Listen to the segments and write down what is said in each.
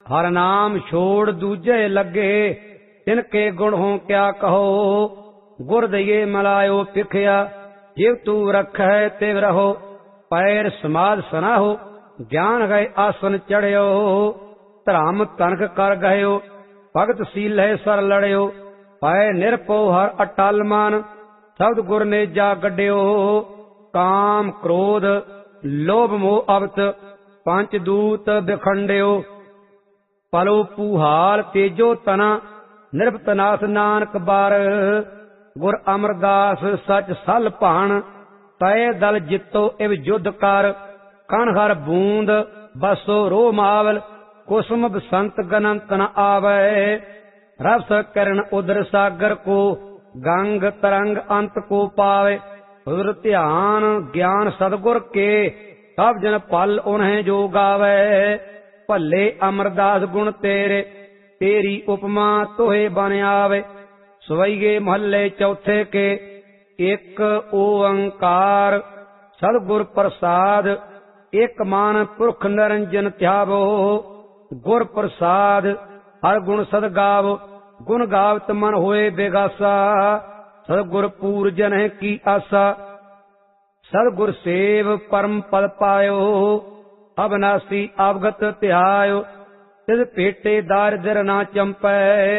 हर नाम छोड़ दूजे लगे, तिनके गुण हो क्या कहो। गुर दिए मलायो पिखया, जिव तू रखै तिव रहो। पैर समाध सनाहो, ज्ञान गए आसन चढ़ियो। धर्म तनक कर गयो, भगत सील है सर लड़ियो। पै निरपो हर अटल मन, शब्द गुर ने जा गड्डियो। काम क्रोध लोभ मोह अवत, पंच दूत बिखंडियो। पलो पूहाल तेजो तना, निरपतनाथ नानक बार। गुर अमरदास सच सल भान, तय दल जितो इव युद्ध कर। कण हर बूंद बसो रो मावल, कुसुम बसंत गनंत न आवे। रस करण उदर सागर को, गंग तरंग अंत को पावे। उदर ध्यान ज्ञान सदगुर के, सब जन पल उन्हें जो गावे। भले अमरदास गुण तेरे, तेरी उपमा तोहे बन आवे। सवैये महल्ले चौथे के, एक ओंकार सदगुर प्रसाद। एक मान पुरख निरंजन ध्यावो, गुर प्रसाद हर गुण सद गावो। गुण गावत मन होए बेगासा, सदगुर पूरजन की आसा। सदगुर सेव परम पद पायो, अविनाशी अवगत ध्यायो। तिस पेटे दारिद्र ना चंपै,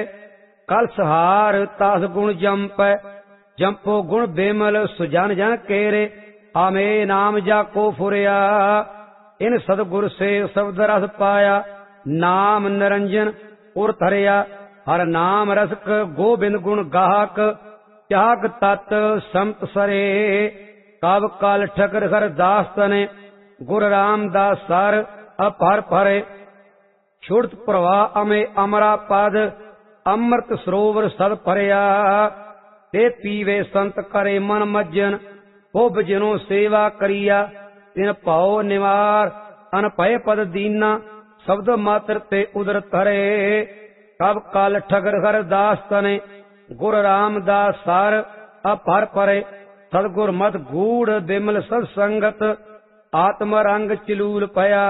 कलसहार तास गुण जंपै। जंपो गुण बेमल सुजन जन केरे, आमे नाम जाको फुरिया। इन सदगुर से शब्द रस पाया, नाम निरंजन उर थरिया। हर नाम रसक गोबिंद गुण गाहक, त्याग तत् संत सरे। कब काल ठकर हर दास तने, गुर रामदास सर अपहर फरे। छुड़त प्रवाह अमे अमरा पद, अमृत सरोवर सद भरिया। ते पीवे संत करे मन मज्जन, भुभ जिनो सेवा करिया। तिन पाओ निवार अनपय पद दीना, शब्द मात्र ते उदर धरे। कब काल ठगर हर दास तने, गुर रामदास सर अपहर फरे। सदगुर मत गूढ़ बिमल सद संगत, आत्म रंग चिलूल पया।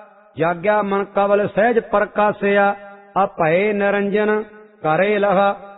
जाग्या मन कवल सहज प्रकाशया, अपय निरंजन करे लहा।